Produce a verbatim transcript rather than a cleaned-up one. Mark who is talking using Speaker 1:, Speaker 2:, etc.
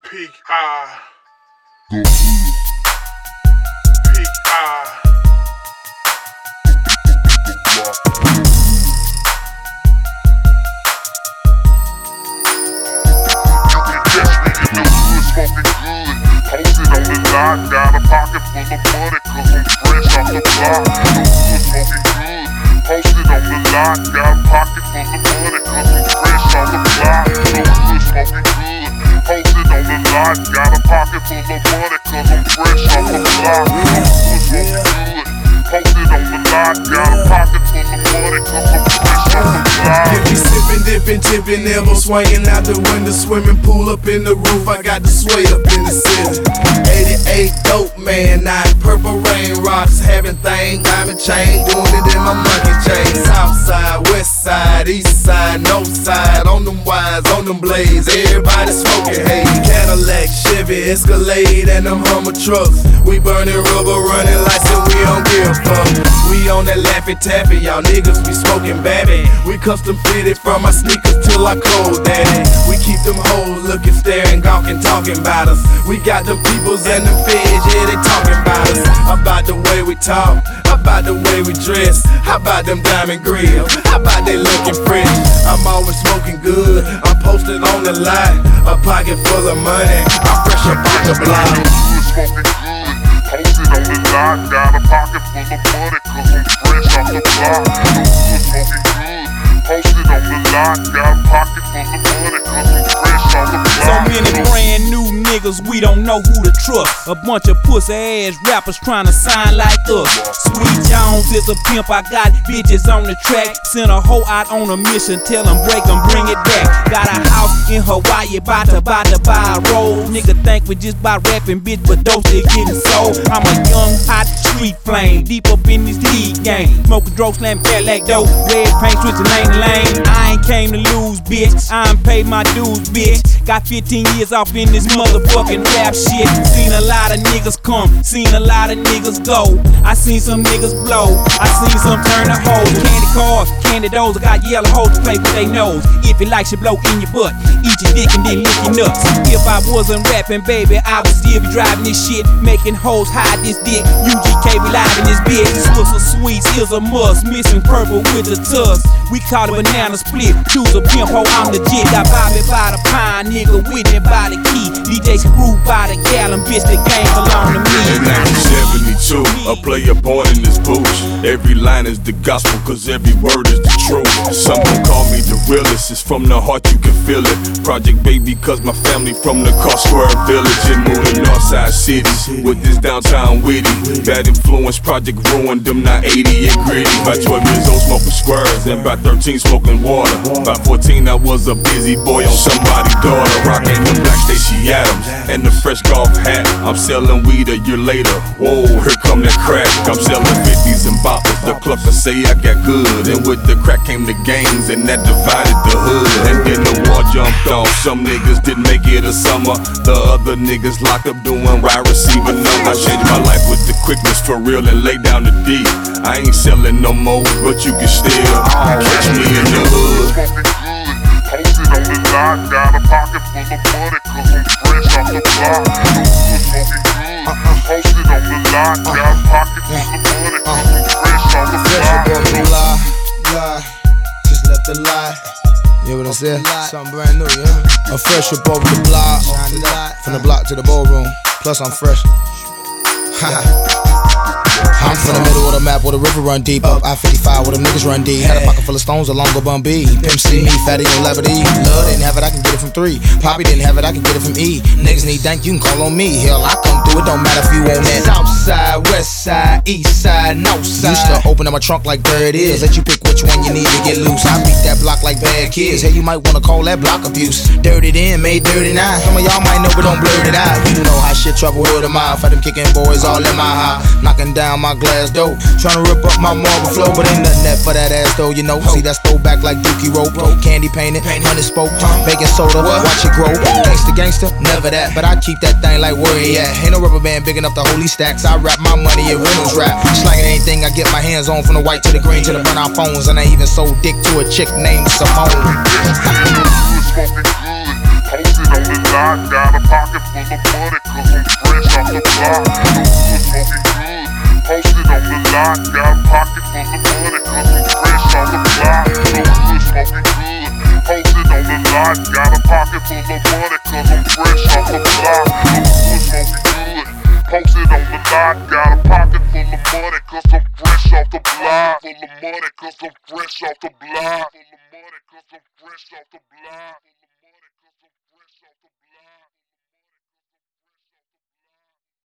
Speaker 1: Peak eye. Peak eye. Got a pocket full of money, cause I'm fresh off the block. The hood smoking good, posted on the lot. Got a pocket full of money, cause I'm fresh off the block. The hood smoking good, posted on the lot. Got a pocket full of money, cause I'm fresh off the block. The hood smoking good, posted on the lot. Got a pocket full of money, cause I'm fresh off the block.
Speaker 2: If you sippin', dippin', tippin', elbow swinging out the window, swimming pool up in the roof. I got the sway up in the city. eighty-eight dope man, nine purple rain rocks, having thing, diamond chain, doing it in my monkey chain. South side, west side, east side, north side, on them wires, on them blades, everybody smoking haze. Cadillac, Chevy, Escalade, and them Hummer trucks. We burning rubber, running lights, and we don't give a fuck. We on that Laffy Taffy, y'all niggas be smoking babby. We custom fitted from our sneakers till our clothes, daddy. We keep them hoes looking, staring, gawking, talking about us. We got them peoples and them feds, yeah, they talking about us. About the way we talk, about the way we dress, how about them diamond grills, how about they looking fresh. I'm always smoking good, I'm posted on the line, a pocket full of money, I'm fresh up off the block.
Speaker 1: The hood smoking good, posted on the lot. Got a pocket full of money, cause I'm fresh off the block. The hood smoking good, posted on the lot. Got a pocket full of money, cause I'm fresh off the block.
Speaker 3: So many brand new niggas, we don't know who to trust. A bunch of pussy ass rappers trying to sign like us. Sweet Jones is a pimp, I got bitches on the track. Send a hoe out on a mission, tell them break them, bring it back. Got a house in Hawaii, bout to, bout to buy a roll. Nigga think we just by rapping, bitch, but those they getting sold. I'm a young, hot street flame, deep up in this league game. Smoking dope, slam Cadillac dope, red paint, switching lane to lane. I ain't came to lose, bitch, I ain't paid my dues, bitch. Got fifteen years off in this motherfucking rap shit. Seen a lot of niggas come, seen a lot of niggas go. I seen some niggas blow, I seen some turn to hoes. Candy cars, candy doors, I got yellow hoes to play with they nose. If it likes you blow in your butt, eat your dick and then lick your nuts. If I wasn't rapping, baby, I would still be driving this shit, making hoes hide this dick. U G K be live in this bitch. Swiss of sweets, here's a must, missing purple with the tuss. We call it banana split, choose a pimp hoe, I'm legit. Got Bobby by the pine, nigga with me by the key. D J Screw by the gallon, bitch, the game belong to me.
Speaker 4: In nineteen seventy-two, I play a part in this booth. Every line is the gospel, cause every word is the truth. Some gon' call me the realest, it's from the heart, you can feel it. Project baby, cause my family from the Car Square Village. And moved to Northside cities with this downtown witty. Bad influence, project ruined them, not eighty and gritty. By twelve years old smoking squares, and by thirteen smoking water. By fourteen I was a busy boy on somebody's daughter. Rocking the black Stacy Adams and the fresh golf hat. I'm selling weed a year later, whoa, here come that crack. I'm selling fifties and boppers, the cluckers say I got good. And with the crack came the gangs, and that divided the hood. And then the war jumped off, some niggas didn't make it a summer. The other niggas locked up doing wide receiver numbers. I changed my life with the quickness for real and lay down the D. I ain't selling no more, but you can still catch me in the hood.
Speaker 1: Posted on the lot, got a pocket full of money, cause I'm fresh off the block. The hood smoking good, posted on the lot, got a pocket full of money, cause I'm fresh off the block.
Speaker 2: Lie, lie, just left the lie. You know what I'm saying? Something brand new, yeah. I'm fresh up over the block, from the block to the ballroom. Plus I'm fresh. I'm from the middle of the map where the river run deep. Up I fifty-five where them niggas run deep. Had a pocket full of stones along with Bun B. Pimp C, me, Fatty, and Lebanese. Love didn't have it, I can get it from three. Poppy didn't have it, I can get it from E. Niggas need dank, you can call on me. Hell, I come through, it don't matter if you want that. South side, west side, east side, north side. Used to open up my trunk like there it is. Let you pick which one you need to get loose. I beat that block like bad kids. Hey, you might wanna call that block abuse. Dirty then, made dirty now. Some of y'all might know, but don't blur it out. You know how shit trouble word of mouth. For them kicking boys all in my high. Knocking down my glass door. Tryna rip up my marble flow, but ain't nothing that for that ass though, you know. See that's throwback like Dookie rope, candy painted, honey spoke, baking soda, watch it grow. Gangsta gangsta, never that, but I keep that thing like where he at. Ain't no rubber band big enough to hold these stacks. I wrap my money in Reynolds wrap. Slanging anything I get my hands on, from the white to the green to the burn out phones. And I even sold dick to a chick named Simone.
Speaker 1: Smoking good, posted on the lot, got a pocket of money, cause I'm fresh off the block. The hood smoking good, posted on the lot. Got a pocket full of money, cause I'm fresh off the block. The hood smoking good, posted on the lot. Got a pocket full of money, cause I'm fresh off the block. The hood smoking good, posted on the lot. Got a pocket full of money, cause I'm fresh off the block. Full of money, cause I'm fresh off the block. Full of money, cause I'm fresh off the block.